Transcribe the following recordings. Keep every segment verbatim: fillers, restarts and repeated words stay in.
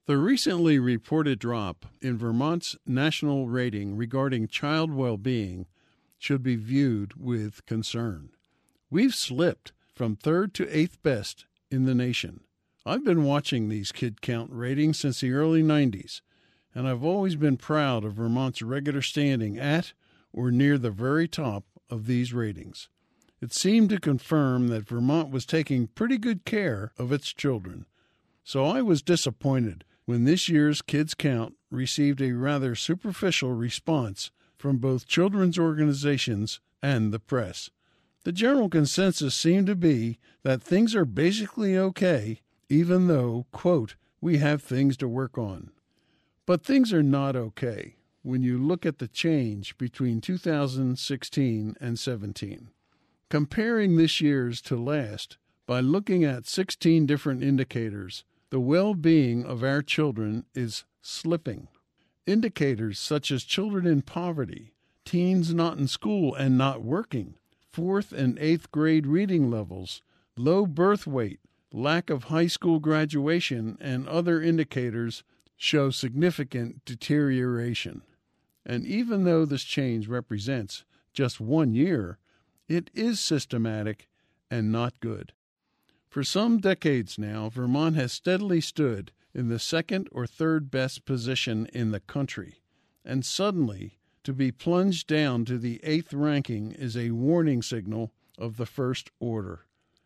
The recently reported drop in Vermont's national rating regarding child well-being should be viewed with concern. We've slipped from third to eighth best in the nation. I've been watching these kid count ratings since the early nineties, and I've always been proud of Vermont's regular standing at or near the very top of these ratings. It seemed to confirm that Vermont was taking pretty good care of its children. So I was disappointed when this year's Kids Count received a rather superficial response from both children's organizations and the press. The general consensus seemed to be that things are basically okay, even though, quote, we have things to work on. But things are not okay when you look at the change between two thousand sixteen and seventeen. Comparing this year's to last by looking at sixteen different indicators, the well-being of our children is slipping. Indicators such as children in poverty, teens not in school and not working, fourth and eighth grade reading levels, low birth weight, lack of high school graduation, and other indicators show significant deterioration. And even though this change represents just one year, it is systematic and not good. For some decades now, Vermont has steadily stood in the second or third best position in the country, and suddenly to be plunged down to the eighth ranking is a warning signal of the first order.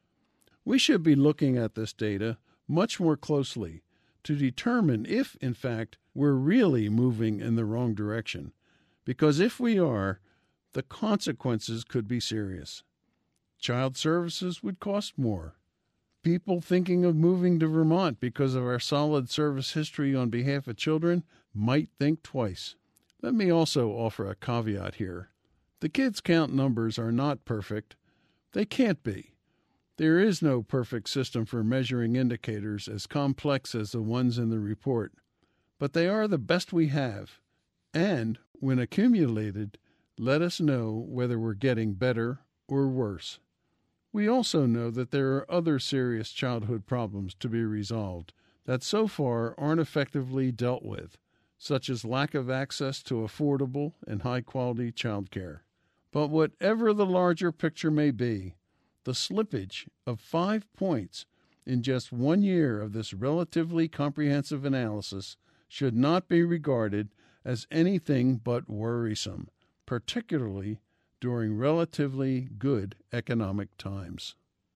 We should be looking at this data much more closely to determine if, in fact, we're really moving in the wrong direction, because if we are, the consequences could be serious. Child services would cost more. People thinking of moving to Vermont because of our solid service history on behalf of children might think twice. Let me also offer a caveat here. The Kids Count numbers are not perfect. They can't be. There is no perfect system for measuring indicators as complex as the ones in the report, but they are the best we have, and, when accumulated, let us know whether we're getting better or worse. We also know that there are other serious childhood problems to be resolved that so far aren't effectively dealt with, such as lack of access to affordable and high-quality child care. But whatever the larger picture may be, the slippage of five points in just one year of this relatively comprehensive analysis should not be regarded as anything but worrisome, particularly during relatively good economic times.